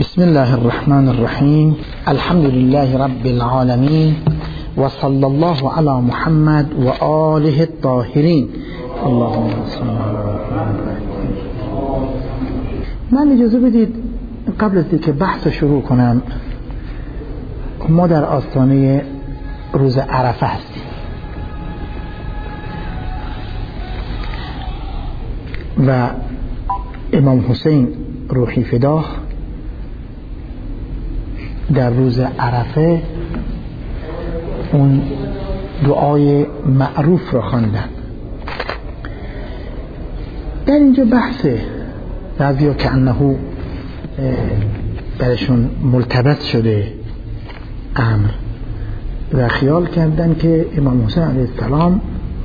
بسم الله الرحمن الرحيم. الحمد لله رب العالمين، وصلى الله على محمد وآله الطاهرين. اللهم صل على محمد. من اجازه بدید قبل از اینکه بحث شروع کنم، ما در آستانه روز عرفه هستیم و امام حسین روحی فداه در روز عرفه اون دعای معروف را خواندن. در اینجا بحثه بعضیا که انه برشون ملتبس شده امر و خیال کردن که امام حسین علیه السلام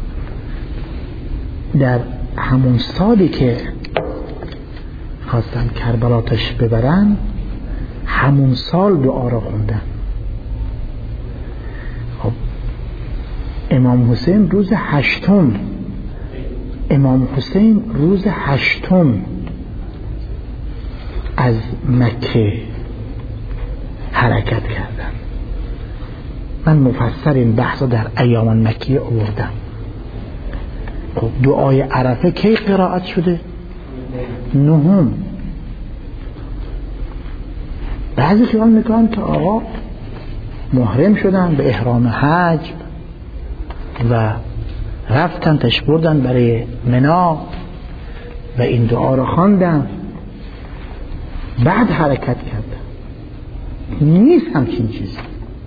در همون سالی که خواستن کربلا تش ببرن همون سال دعا را خوندن. خب امام حسین روز هشتم از مکه حرکت کردن. من مفصل این بحث در ایام مکیه آوردم. خب دعای عرفه کی قرائت شده؟ نهم. بعضی خیال میکنن که آقا محرم شدن به احرام حج و رفتن تش بردن برای منا و این دعا را خواندن بعد حرکت کردن. نیست همچین چیزی.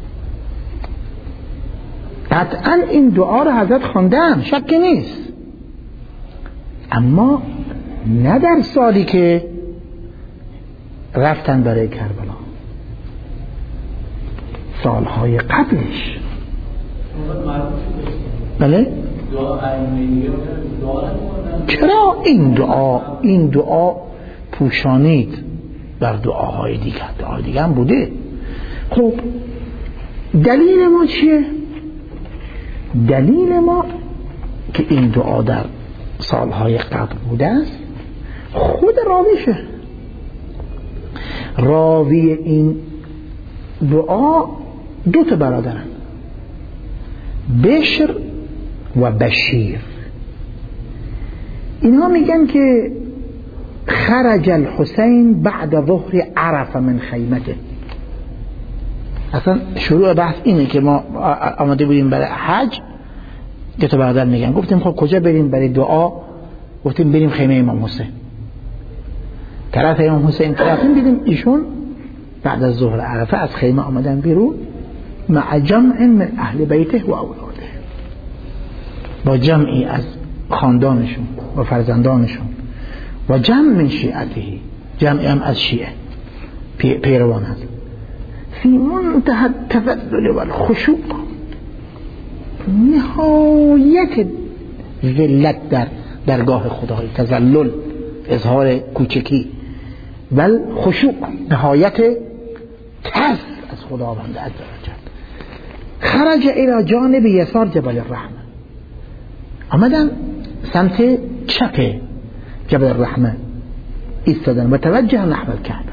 قطعا این دعا را حضرت خواندن، شکی نیست، اما نه در سالی که رفتن برای کربلا، سالهای قبلش. بله؟ چرا این دعا پوشانید در دعاهای دیگه هم بوده. خب دلیل ما چیه؟ دلیل ما که این دعا در سالهای قبل بوده است خود راویشه. راوی این دعا دو تا برادرن، بشر و بشیر. اینها میگن که خرج الحسین بعد ظهر عرفه من خیمته. اصلا شروع بحث اینه که ما آماده بودیم برای حج. دو تا برادر میگن، گفتیم خب کجا بریم برای دعا؟ گفتیم بریم خیمه امام حسین. طرف امام حسین طرفیم دیدیم ایشون بعد از ظهر عرفه از خیمه آمدن بیرون مع جمع من اهل بیته و اولاده، با جمعی از خاندانشون و فرزندانشون و جمع من شیعته، جمعی هم از شیعه پیروان هست، فی منتهى التذلل و الخشوع، نهایت ذلت در درگاه خدای، تذلل، اظهار کوچکی، بل خشوع، نهایت ترس از خداوند عزوجل. خرج الى جانب یسار جبل الرحمه، آمدن سمت چپ جبل الرحمه ایستادن و توجه نحو الکعبه،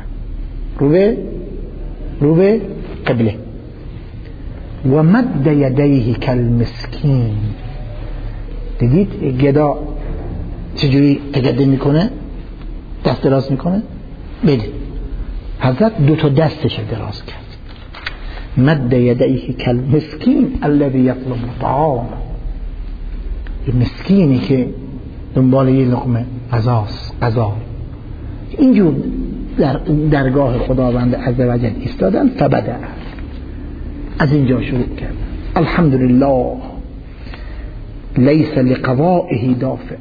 رو به قبله. و مد یدیه کالمسکین. دیدید گدا چجوری تقدم میکنه؟ دست دراز میکنه؟ بدید حضرت دو تا دستش دراز کرد. مد یدیه کالمسکین الذی یطلب الطعام. این مسکینی که دنبال یه لقمه غذا اینجور در درگاه خداوند عزوجل ایستادن. فبدأ، از اینجا شروع کرد. الحمدلله لیس لقضائه دافع.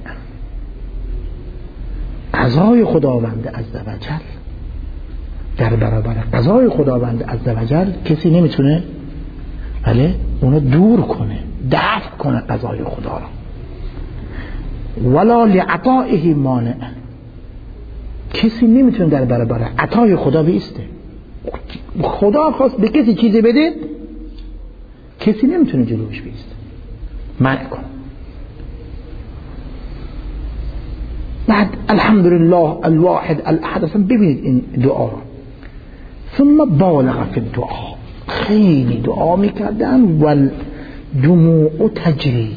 قضای خداوند عزوجل، در برابر قضای خداوند عزوجل کسی نمیتونه اونو دور کنه، دفع کنه قضای خدا را. ولا لعطائه مانع. کسی نمیتونه در برابر عطای خدا بیسته. خدا خواست به کسی چیزی بده، کسی نمیتونه جلوش بیسته، منع کنه. بعد الحمدلله الواحد الاحد. اصلا ببینید این دعا رو ثم بالغ فی الدعا، خیلی دعا میکردن و دموع تجری،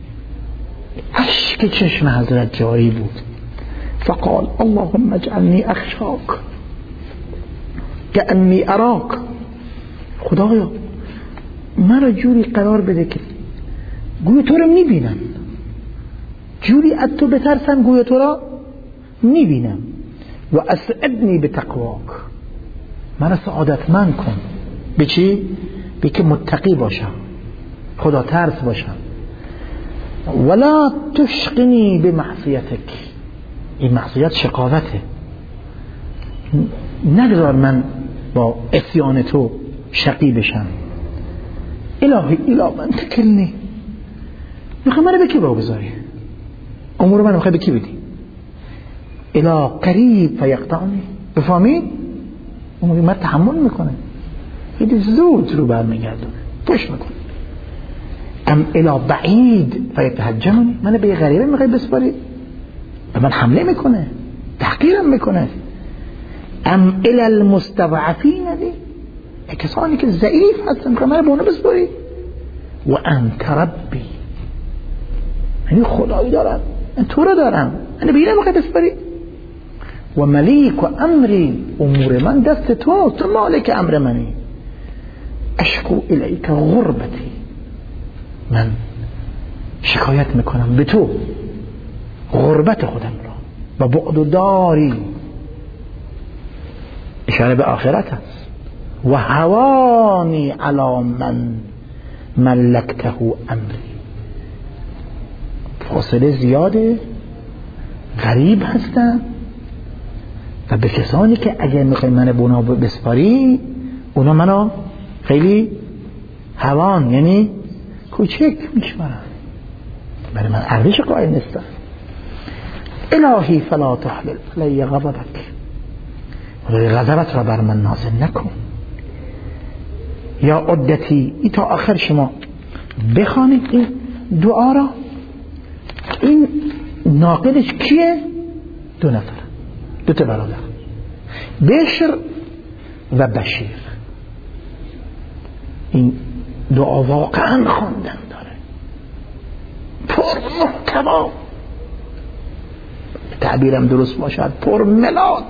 اشک چشم حضرت جاری بود. فقال اللهم اجعلنی اخشاک کأنی اراک، خدایا مرا جوری قرار بده که گویا تو رو میبینم، جوری از تو بترسم گویا تو را میبینم. و اسعدنی بتقواک، مرا سعادتمند کن. به چی؟ به که متقی باشم، خدا ترس باشم. ولا تشقنی بمعصیتک، این معصیت شقاوته، نگذار من با عصیان تو شقی بشم. الهی الی من تکلنی، میخوای منو به کی واگذاری؟ امور من میخوای به کی بدی؟ الی قریب فیقطعنی، بفهمید؟ اون من تحمل میکنه، خیلی زود رو برمیگردونه، پشت میکنه. ام الی بعید فیتهجمنی، منو به غریبه میخوای بسپاری؟ به من حمله میکنه، تحقیرم میکنه. ام الی المستضعفین، کسانی که ضعیف هستن که منو به اونا بسپاری. و انت ربی، یعنی خدایی دارم، من تو رو دارم، منو به اینا میخوای بسپاری. و ملیک و امری، امور من دست تو مالک امر منی. اشکو الیک غربتی، من شکایت میکنم به تو غربت خودم را و بعد داری، اشاره به آخرت است. و هوانی علی من ملکته امری، فاصله زیاده، غریب هستم و به کسانی که اگر میخوای من به اونا بسپاری، اونا منو خیلی هوان یعنی کوچک میشمارن، برای من ارزش قائل نیستن. الهی فلا تحلل علی غضبک، غضبت را بر من نازل نکن. یا عدتی، ای تا آخر شما بخوانید این دعا را. این ناقدش کیه؟ دو نفر، دو تا برادر، بشر و بشیر. این دعا واقعا خواندن داره، پر محتوا، تعبیرم درست باشد پر ملاک،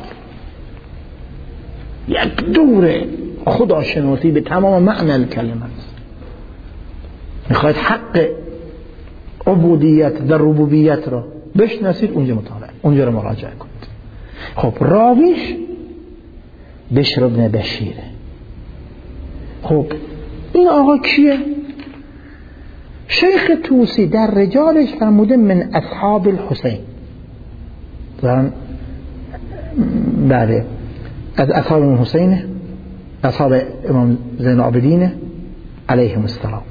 یک دوره خداشناسی به تمام معنی کلمه است. میخواید حق عبودیت در ربوبیت را بشناسید، اونجا مطالعه، اونجا رو مراجعه کنید. خب راویش بشر ابن بشیره. خب این آقا کیه؟ شیخ توسی در رجالش فرموده من اصحاب الحسین، بله از اصحاب امام حسین، اصحاب امام زین العابدین علیهم السلام.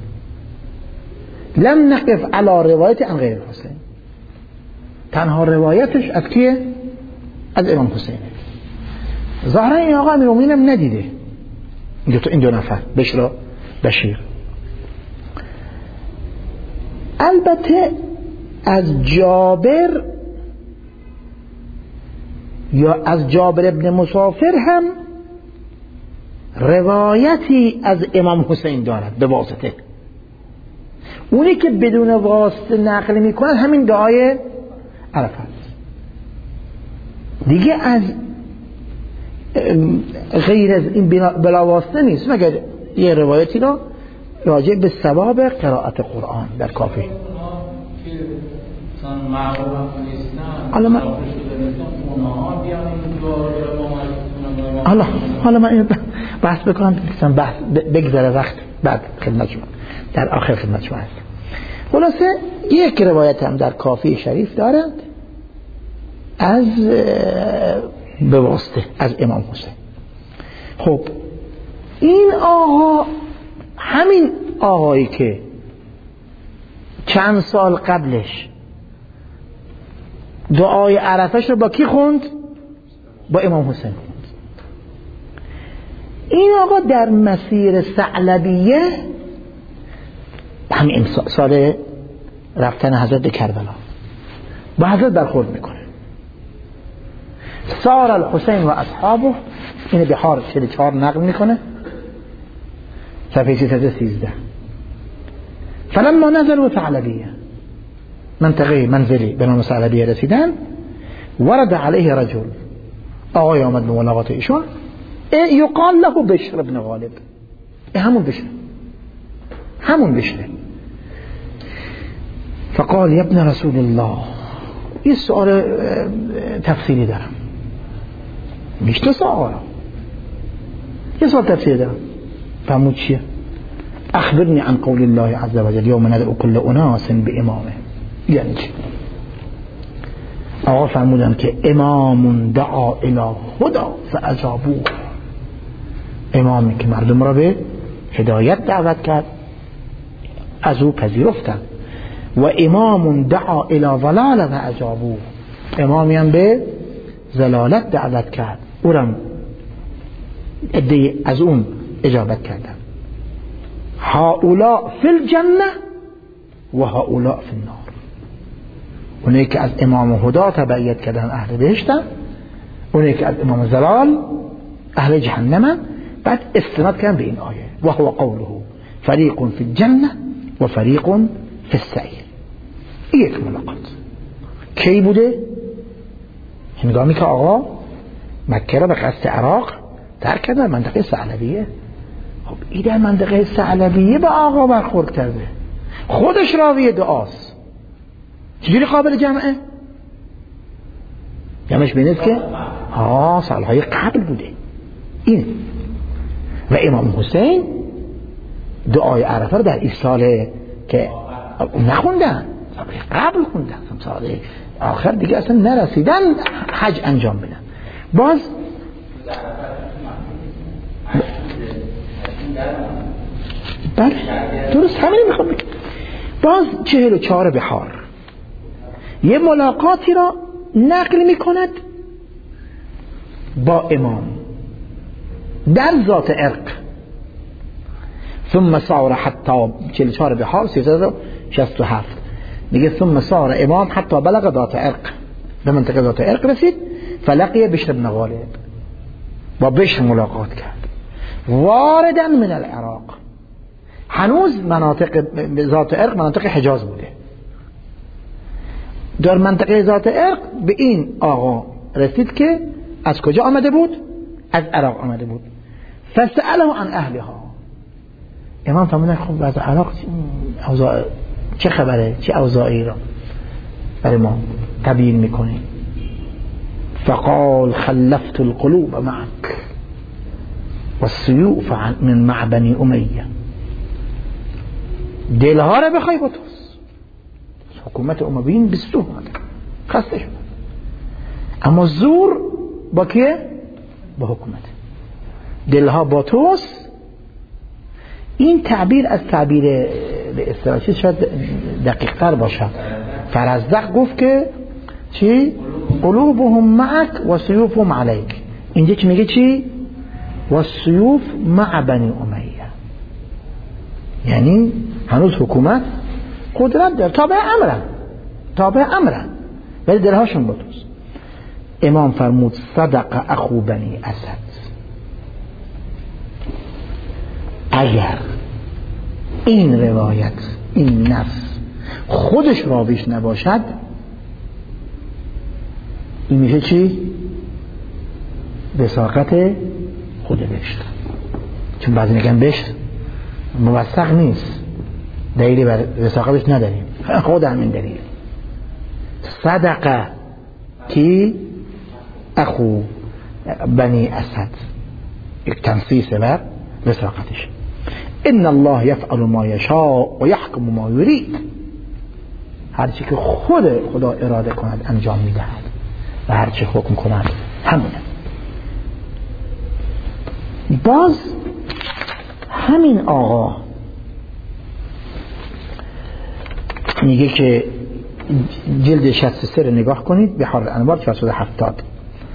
لم نقف على روایت عن غیر حسین، تنها روایتش از کیه؟ از امام حسین. ظاهرا این آقا امیرالمومنین هم ندیده این دو نفر بشر بشیر. البته از جابر یا از جابر ابن مسافر هم روایتی از امام حسین دارد به واسطه. اونی که بدون واسطه نقل میکنن همین دعای عرفات دیگه، از غیر از این بلا واسطه نیست، مگر یه روایتی را راجع به ثواب قرائت قرآن در کافی. حالا من این بحث بکنم بحث بگذره وقت بعد خدمت شما در آخر خدمت شما هست. خلاصه یک روایت هم در کافی شریف دارد از به واسطه از امام حسین. خب این آقا همین آقایی که چند سال قبلش دعای عرفش رو با کی خوند؟ با امام حسین خوند. این آقا در مسیر ثعلبیه همین سال رفتن حضرت کربلا با حضرت برخورد میکنه. سار الحسین و اصحابه این بحار 44 نقل میکنه، صفحه 313. فلما نزلوا ثعلبیه، منطقه منزلی به نام ثعلبیه رسیدن، ورد علیه رجل، آقای آمد به ملاقات ایشون، یقال له بشر ابن غالب، همون بشره. فقال یا ابن رسول الله، این سؤال تفصیلی دارم، میشناسه آقا را، یه سؤال تفصیلی دارم. فهمود چیه؟ اخبرنی عن قول الله عز وجل یوم ندعو كل اناس بامامه. یعنی چی؟ آقا فرمودن که امام دعا الى هدا فاجابوه، امامی که مردم را به هدایت دعوت کرد از او پذیرفتن، و امام دعا الى ضلال فاجابوه، امامی هم به ضلالت دعوت کرد او را از اون اجابت کردن. هؤلاء فی الجنه و هؤلاء فی النار، اونایی که از امام هدا تبعیت کردن اهل بهشتن، اونایی که از امام ضلال اهل جهنمن. بعد استناد کردن به این آیه و هو قوله فریق فی الجنه و فریق فی السعیر. یک ملاقات کی بوده؟ هنگامی که آقا مکه را به قصد عراق ترک کردن، منطقه ثعلبیه. خب این در منطقه ثعلبیه به آقا برخورد کرده، خودش راوی دعاست، چجوری قابل جمعه؟ جمعش بینید که سالهای قبل بوده این. و امام حسین دعای عرفه رو در این سال که نخوندن، قبل خوندن، سال آخر دیگه اصلا نرسیدن حج انجام بدن. باز بله درست همین میخوام بگم. باز 44 بحار یه ملاقاتی را نقل میکند با امام در ذات عرق. ثم صار حتی 44 بحار 367 میگه ثم صار امام حتی بلغ ذات عرق، به منطقه ذات عرق رسید، فلقی بشر بن غالب، با بشر ملاقات کرد، واردا من العراق، هنوز مناطق ذات عرق مناطق حجاز بوده، در منطقه ذات عرق به این آقا رسید که از کجا آمده بود؟ از عراق آمده بود. فسأله عن اهلها، امام فرمودن خب از عراق چه خبره، چه اوضاعی را برای ما تبیین میکنی؟ فقال خلفت القلوب معك والسيوف من مع بني امیه، دلها را بخوای با توست. حکومت امویین بستو اومده، خسته شد، اما زور با کیه؟ با حکومت. دلها با توست. این تعبیر از تعبیر به اصطلاح شاید دقیق تر باشه. فرزدق گفت که چی؟ قلوبهم معك و سیوفهم علیک. اینجا چی میگه؟ چی؟ و سیوف مع بنی امیه، یعنی هنوز حکومت قدرت داره، تابع امرن ولی دلهاشون با توست. امام فرمود صدق اخو بنی اسد، اگر این روایت این نفس خودش راویش نباشد، این میشه چی؟ وثاقت خود بشر، چون بعضی میگن بشر موثق نیست، دلیلی بر وثاقتش نداریم، خود همین دلیل. صدقه کی؟ اخو بنی اسد، یک تنصیص بر وثاقتش. ان الله یفعل ما یشاء و یحکم ما یرید، هرچی که خدا اراده کند انجام میدهد و هرچی حکم کند همونه. باز همین آقا میگه که جلد 63 رو نگاه کنید، بحار الانوار 470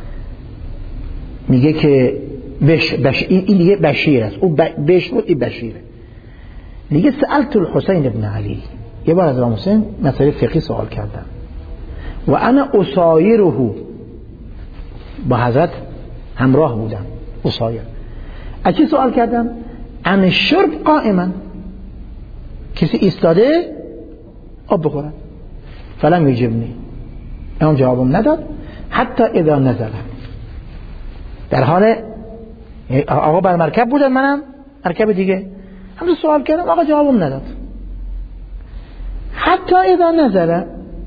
میگه که این دیگه بشیر است، او بش بود، این بشیره. میگه سألت الحسین ابن علی، یه بار از امام حسین مسئله فقهی سوال کردم، و انا اسایره، با حضرت همراه بودم، وصايا. از چی سوال کردم؟ عن الشرب قائما، کسی ایستاده آب بخورد. فلم یجبنی، اون جوابم نداد. حتی اذا نزل، در حال آقا بر مرکب بودن، منم مرکب دیگه، همون سوال کردم، آقا جوابم نداد. حتی اذا نزل،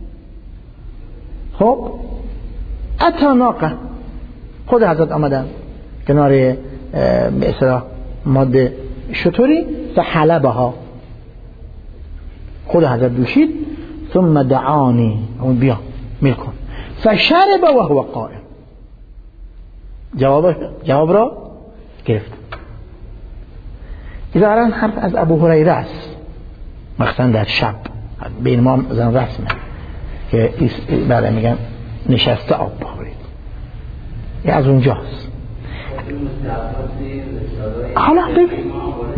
خب اتا ناقه، خود حضرت آمدن کنار به اصطلاح ماده شطوری، فحلبها، خود حضرت دوشید. ثم دعانی، اون بیا میل کن. فشرب وهو قائم، جواب را گرفت. ظاهرا حرف از ابو هریره است، مخصوصا در شب بین ما زن رسمه که بعد میگن نشسته آب بخورید، یه از اونجاست. حالا ببین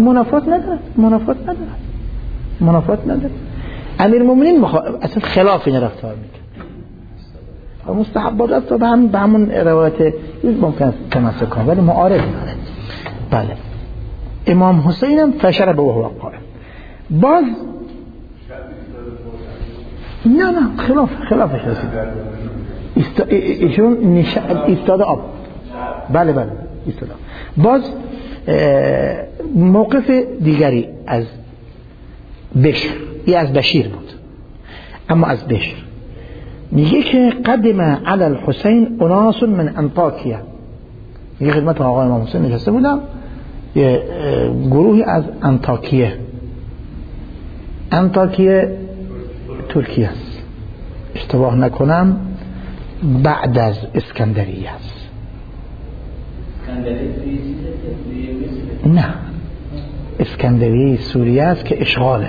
منافات نداره. امیرالمومنین اصلا خلاف این رفتار میکنه. مستحبات است به همون روایت ممکن است تمسک کنه، ولی معارض نداره. بله. امام حسین هم فشرب وهو قائم. باز نه خلافش رسید. ایشون ایستاده آب. بله ایستاده. باز موقف دیگری از بشر، یه از بشیر بود، اما از بشر میگه که قدم علی الحسین اناس من انطاکیه، میگه خدمت آقای امام حسین نشسته بودم، یه گروهی از انطاکیه ترکیه است، اشتباه نکنم بعد از اسکندریه است. نه، اسکندریه سوریه است که اشغاله.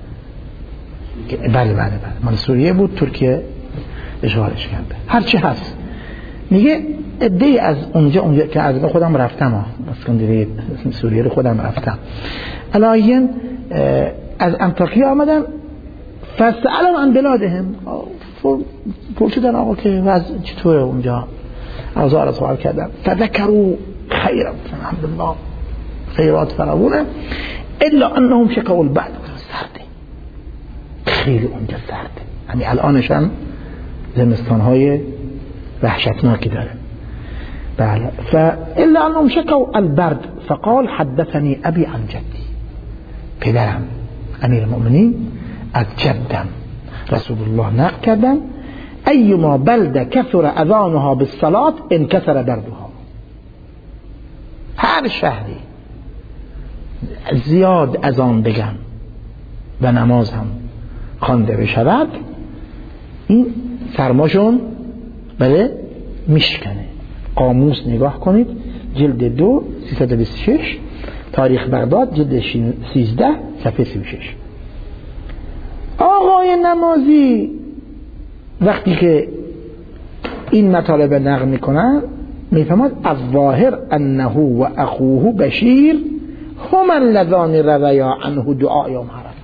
بله من سوریه بود، ترکیه اشغالش کرده. هرچی هست میگه عده‌ای از اونجا که از خودم رفتم، اسکندریه سوریه رو خودم رفتم، علایین از انطاکیه آمدن. فسألهم عن بلادهم، پرسیدن آقا که وضع چطوره اونجا، اوضاع را سوال کردن. فذكروا خیرا، الحمدلله خیرات فراوونه، الا انهم شکوا البعد، سرده، خیلی اونجا سرده، یعنی الانش هم زمستانهای وحشتناکی داره. بله. فالا انهم شکوا البرد فقال حدثني ابي عن جدي، پدرم امیر المؤمنین از جدم رسول الله نقل کردن ایما بلده کثر اذانها بالصلاة انکسر بردها. هر شهری زیاد اذان بگن و نماز هم خوانده بشود، این سرماشون بله میشکنه. قاموس نگاه کنید، جلد 2 326 تاریخ بغداد، جلد 13 صفحه 36. آقای نمازی وقتی که این مطالب نقل میکنن میفهمد الظاهر انه و اخوه بشیر هم اللذان رویا عنه دعا یوم عرفه.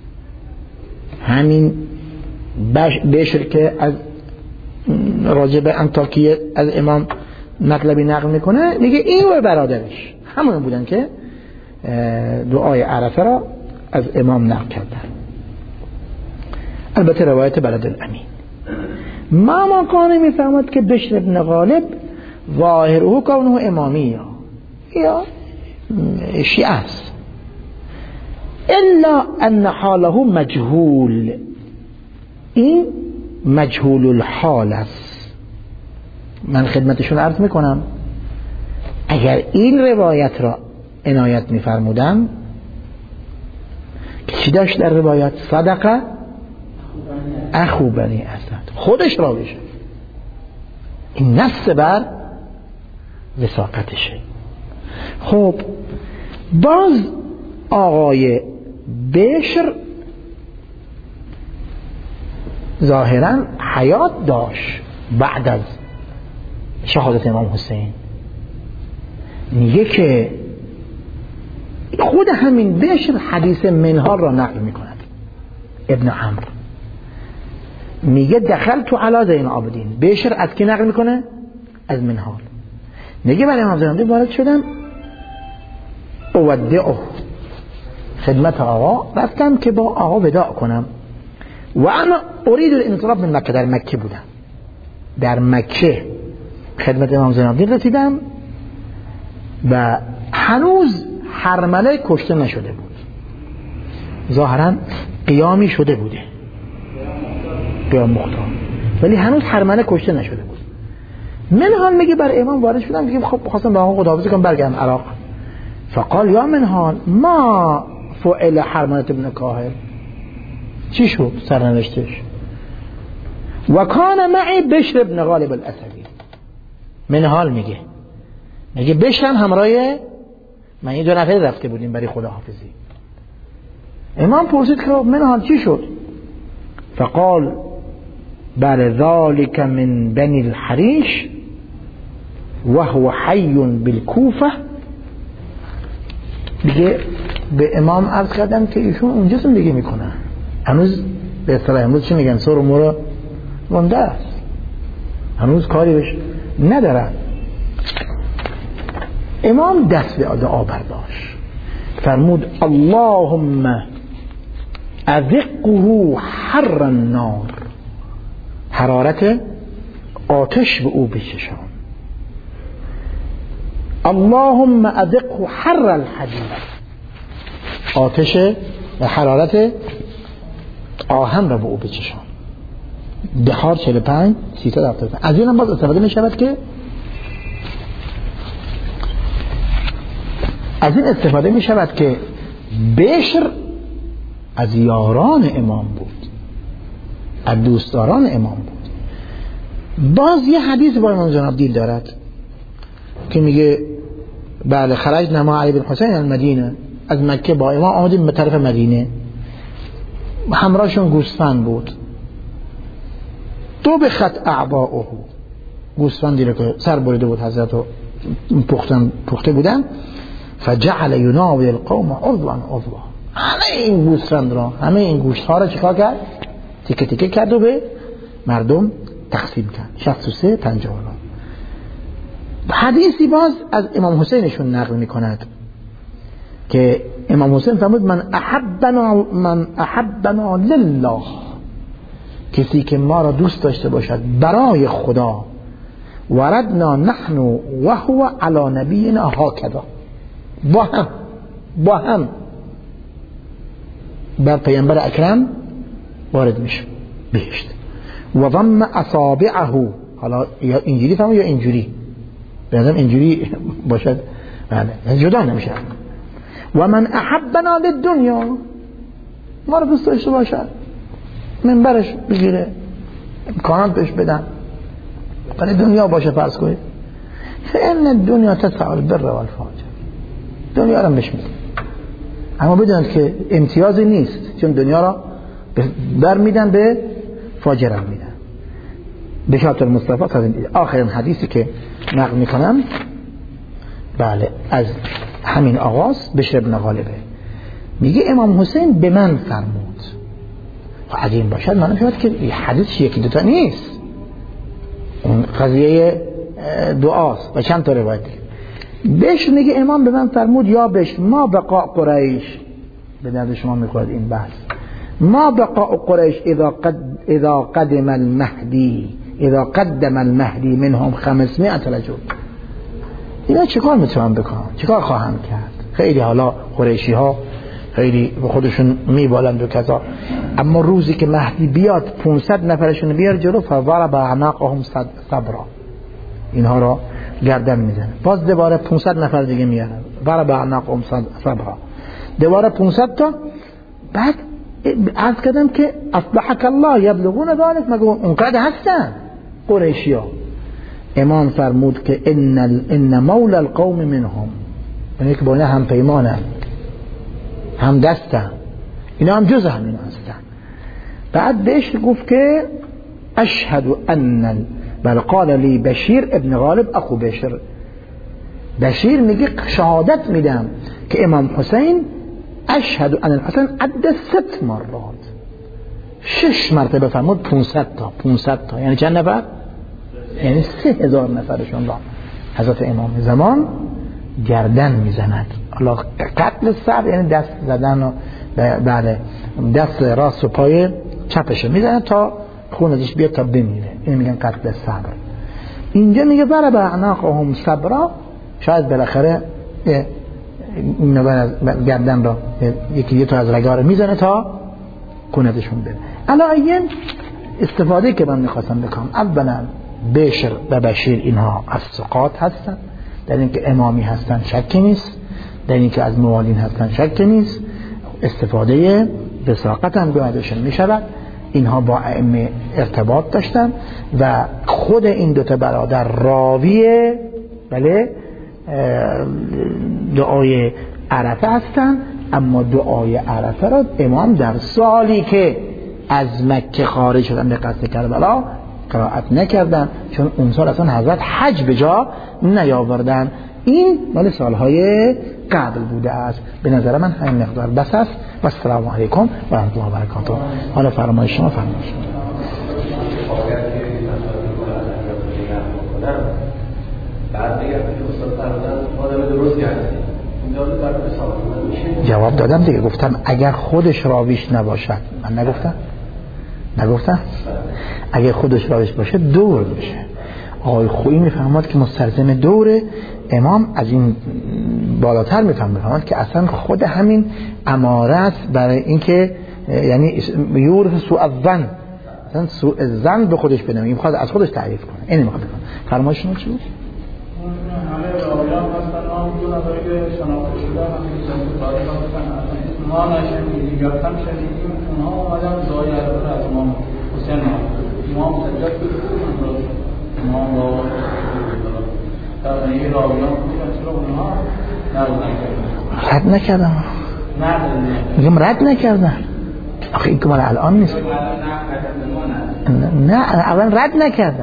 همین بشر که از راجب انطاکیه از امام مطلبی نقل میکنه، میگه این و برادرش همون بودن که دعای عرفه را از امام نقل کردن. البته روایت بلد الامین. ما کانه میفهمد که بشر ابن غالب ظاهره کونه امامی یا شیعه است، الا ان حاله مجهول، این مجهول الحال است. من خدمتشون عرض میکنم اگر این روایت را عنایت میفرمودن که چی داشت در روایت؟ صدقه اخو بنی اسد، خودش را بشه، این نص بر وثاقتشه. خب باز آقای بشر ظاهرا حیات داشت بعد از شهادت امام حسین. میگه که خود همین بشر حدیث منهار را نقل میکند. ابن عمرو میگه دخلت علی زین العابدین. بشر از کی نقل میکنه؟ از منهار. میگه برای امام زین العابدین وارد شدم، اودعه، خدمت آقا رفتم که با آقا وداع کنم. و انا اريد الانصراف من مکه، در مکه بودم، در مکه خدمت امام زین العابدین رسیدم و هنوز حرمله کشته نشده بود، ظاهرا قیامی شده بوده، قیام مختار، ولی هنوز حرمله کشته نشده بود. منهال میگه برای امام وارد شدم، میگه خب خواستم با آقا خداحافظی کنم برگردم عراق. فقال یا منهال ما فعل حرمله ابن کاهل، چی شد سرنوشتش؟ و کان معی بشر ابن غالب الاسدی. منهال میگه بشر همراه من، این 2 نفر رفته بودیم برای خداحافظی. امام پرسید که منهال چی شد؟ فقال بل ذلك من بني الحریش وهو حی بالکوفه. دیگه به امام عرض کردم که ایشون اونجا زندگی میکنن، هنوز به اصطلاح امروز چی میگن، سر و مورا مونده است، هنوز کاری بهش ندارن. امام دست به دعا برداشت، فرمود اللهم اذقه حر النار، حرارت آتش به او بچشان. اللهم اذقه حر الحدید، آتش و حرارت آهن را به او بچشان. دهار 45 375. از این هم باز استفاده می شود که بشر از یاران امام بود، از دوستداران امام بود. باز یه حدیث با امام زین العابدین دارد که میگه بله خرجنا مع علی بن حسین المدینه، از مکه با امام آمدیم به طرف مدینه، همراهشون گوسفند بود. طبخت اعضاؤه، گوسفندی رو که سر بریده بود حضرت و پخته بودن. فجعل یناول القوم عضوا عضوا، همه این گوسفند را، همه این گوشت ها را چیکار کرد؟ تیکه تیکه کرد و به مردم تقسیم کرد. 63 59. حدیثی باز از امام حسینشون نقل میکند که امام حسین فرمود من احبنا لله، کسی که ما را دوست داشته باشد برای خدا، وردنا نحن و هو علی نبینا هکذا، با هم بر پیامبر اکرم وارد میشه بهشت. و ضم اصابعه، حالا یا اینجوری فهمو یا اینجوری، بنظرم اینجوری باشد بله جدا نمیشه. و من احبنا للدنیا، ما رو دوست داشته باشد، منبرش بگیره، امکانات بهش بدن، برای دنیا باشه فرض کنید. فإن الدنیا تدفع البر والفاجر، دنیا رو بهش میده، اما بدونید که امتیازی نیست، چون دنیا را بر میدن به فاجرم میدن. بشارت المصطفى آخرین حدیثی که نقل میکنم بله از همین آغاز بشر ابن غالبه، میگه امام حسین به من فرمود. و از این باشد معلوم شد که حدیث یکی دوتا نیست، اون قضیه دعاست و چند تا روایت دیگه. بشر میگه امام به من فرمود یا بشر ما بقاء قریش، به درد شما میخورد این بحث، ما بقاء قریش اذا قدم المهدی منهم 500 رجل. اینا چیکار میتونن بکنن؟ چیکار خواهند کرد؟ خیلی حالا قریشی ها خیلی به خودشون میبالند و کذا، اما روزی که مهدی بیاد 500 نفرشون بیار جلو، فضرب اعناقهم صبرا، اینها را گردن میزنه. باز دوباره 500 نفر دیگه میارن، ضرب اعناقهم صبرا، دوباره 500 تا. بعد عرض کردم که اصلحک الله یبلغون ذلك، مگه اونقدر هستن قریشی ها؟ امام فرمود که ان مولى القوم منهم، یعنی که با اینا هم پیمانن، هم دستن، اینا هم جز همین هستن. بعد بهش گفت که اشهد ان بل قال لی بشیر ابن غالب اخو بشر، بشیر میگه شهادت میدم که امام حسین اشهد ان الحسن عد 6 مرات، 6 مرتبه فرمود 500 تا، 500 تا یعنی چند نفر؟ یعنی 3000 نفرشون را حضرت امام زمان گردن میزند. حالا قتل سر یعنی دست زدن و بله دست راست و پای چپش میزنه تا خون ازش بیاد تا بمیره. این میگن قتل صبر. اینجا میگه برا به اعناقهم صبرا، شاید بالاخره اینو گردن را یکی تا از رگا رو میزنه تا خون ازشون بره. الان استفاده که من میخواستم بکنم، اولا بشر و بشیر اینها از ثقات هستن، در اینکه امامی هستن شکی نیست، در اینکه از موالین هستن شکی نیست، استفاده وثاقت هم بیادشون میشود. اینها با ائمه ارتباط داشتن و خود این دوتا برادر راوی بله دعای عرفه هستن، اما دعای عرفه را امام در سالی که از مکه خارج شدن به قصد کربلا قرائت نکردن، چون اون سال اصلا حضرت حج به جا نیاوردن. این مال سالهای قبل بوده است. به نظر من همین مقدار بس است. و السلام علیکم و رحمت الله و برکاته. حالا فرمایش شما فرمایش. جواب دادم دیگه، گفتم اگر خودش راویش نباشد. من نگفتم اگر خودش راویش باشه دور میشه. آقای خویی میفهمد که مستلزم دور امام از این بالاتر میفهمد که اصلا خود همین اماره است برای اینکه یعنی یورث سوء الظن، اصلا سوء الظن به خودش بده، میخواد از خودش تعریف کنه. این میخواد بکنه. فرمایش شما چی بود؟ همه راویان هستن اون دو نفری که شناخته شده همین تاریخ هستن ما نشدیم یا کم شدیم اونها اومدن دعای عرفه از امام حسین امام سجاد بکنن امام با در این راویان بودن چرا اونها رد نکردن. میگم رد نکردن. آخه این که مال الان نیست. نه اول رد نکردن.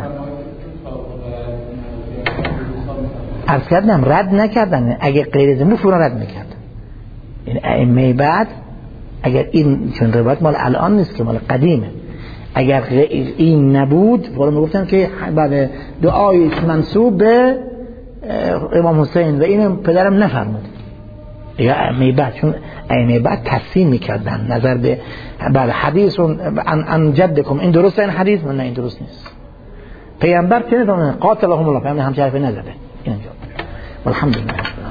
عرض کردم رد نکردن. اگه غیر زمین فورا رد میکردن. این ائمه بعد اگر این چون روایت مال الان نیست که مال قدیمه، اگر این نبود فورا میگفتن که بعد دعای منسوب به امام حسین و این پدرم نفرمود یا ائمه بعد، چون ائمه بعد تصحیح میکردن نظر به بعد حدیث عن جدکم این درسته این حدیث؟ نه این درست نیست. پیامبر چه نفهمه؟ قاتلهم الله، پیامبر همچه حرفی نزده. این انجام. والحمدلله.